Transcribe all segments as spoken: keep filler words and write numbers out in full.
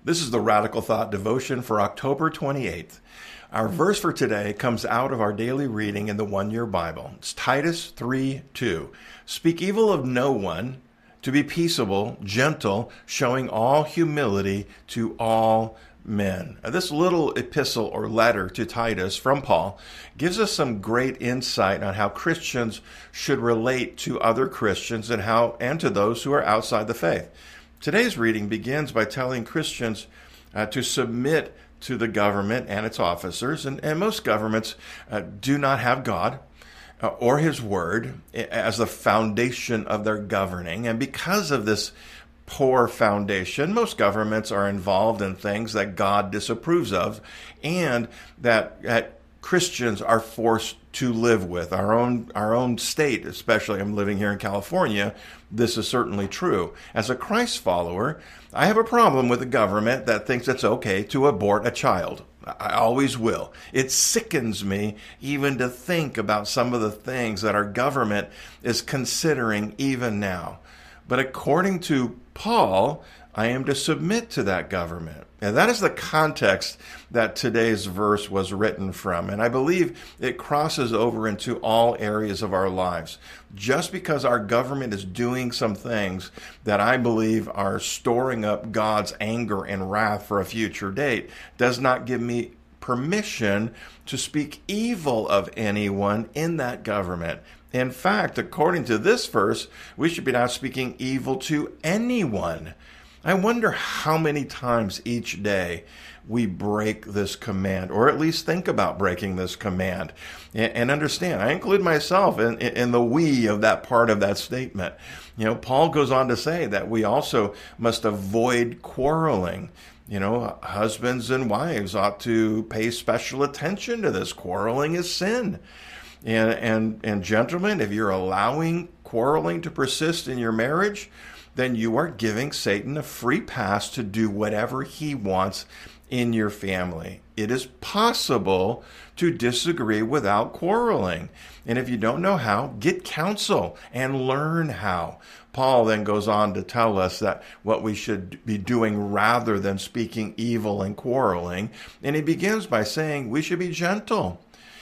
This is the Radical Thought devotion for October twenty-eighth. Our verse for today comes out of our daily reading in the one-year Bible. It's Titus three two. Speak evil of no one, to be peaceable, gentle, showing all humility to all men. Now, this little epistle or letter to Titus from Paul gives us some great insight on how Christians should relate to other Christians and how and to those who are outside the faith. Today's reading begins by telling Christians uh, to submit to the government and its officers, and, and most governments uh, do not have God uh, or His Word as the foundation of their governing, and because of this poor foundation, most governments are involved in things that God disapproves of and that, that Christians are forced to live with. Our own our own state, especially, I'm living here in California, this is certainly true. As a Christ follower, I have a problem with a government that thinks it's okay to abort a child. I always will. It sickens me even to think about some of the things that our government is considering even now. But according to Paul, I am to submit to that government. And that is the context that today's verse was written from. And I believe it crosses over into all areas of our lives. Just because our government is doing some things that I believe are storing up God's anger and wrath for a future date does not give me permission to speak evil of anyone in that government. In fact, according to this verse, we should be not speaking evil to anyone. I wonder how many times each day we break this command, or at least think about breaking this command. And understand, I include myself in, in the we of that part of that statement. You know, Paul goes on to say that we also must avoid quarreling. You know, husbands and wives ought to pay special attention to this. Quarreling is sin. And, and, and gentlemen, if you're allowing quarreling to persist in your marriage, then you are giving Satan a free pass to do whatever he wants in your family. It is possible to disagree without quarreling. And if you don't know how, get counsel and learn how. Paul then goes on to tell us that what we should be doing rather than speaking evil and quarreling. And he begins by saying we should be gentle.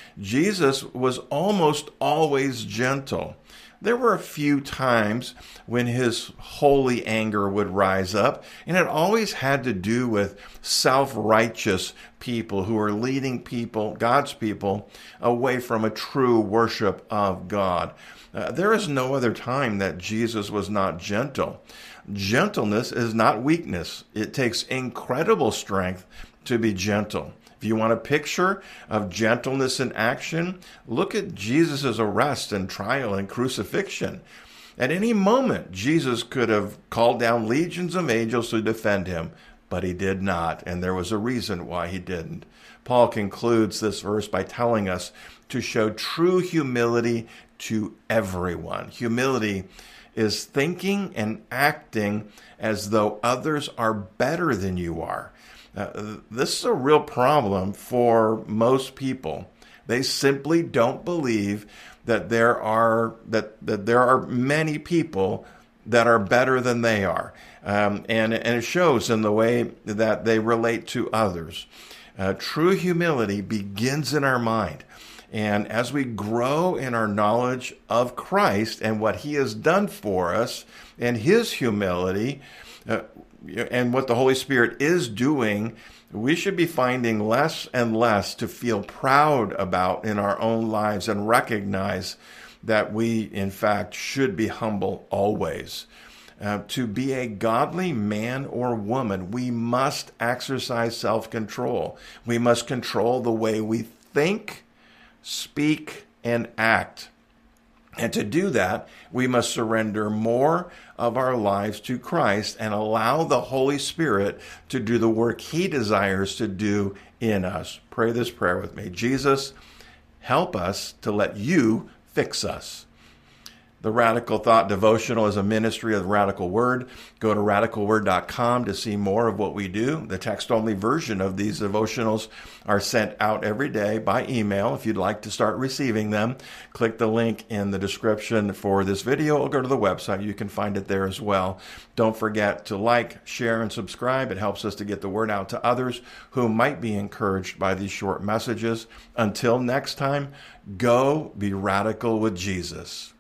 Jesus was almost always gentle. There were a few times when his holy anger would rise up, and it always had to do with self-righteous people who are leading people, God's people, away from a true worship of God. Uh, there is no other time that Jesus was not gentle. Gentleness is not weakness. It takes incredible strength to be gentle. If you want a picture of gentleness in action, look at Jesus' arrest and trial and crucifixion. At any moment, Jesus could have called down legions of angels to defend him, but he did not, and there was a reason why he didn't. Paul concludes this verse by telling us to show true humility to everyone. Humility is thinking and acting as though others are better than you are. Uh, this is a real problem for most people. They simply don't believe that there are that, that there are many people that are better than they are, um, and and it shows in the way that they relate to others. Uh, true humility begins in our mind, and as we grow in our knowledge of Christ and what He has done for us and His humility, Uh, and what the Holy Spirit is doing, we should be finding less and less to feel proud about in our own lives and recognize that we, in fact, should be humble always. Uh, to be a godly man or woman, we must exercise self-control. We must control the way we think, speak, and act. And to do that, we must surrender more of our lives to Christ and allow the Holy Spirit to do the work He desires to do in us. Pray this prayer with me. Jesus, help us to let You fix us. The Radical Thought Devotional is a ministry of the Radical Word. Go to radical word dot com to see more of what we do. The text-only version of these devotionals are sent out every day by email. If you'd like to start receiving them, click the link in the description for this video or go to the website. You can find it there as well. Don't forget to like, share, and subscribe. It helps us to get the word out to others who might be encouraged by these short messages. Until next time, go be radical with Jesus.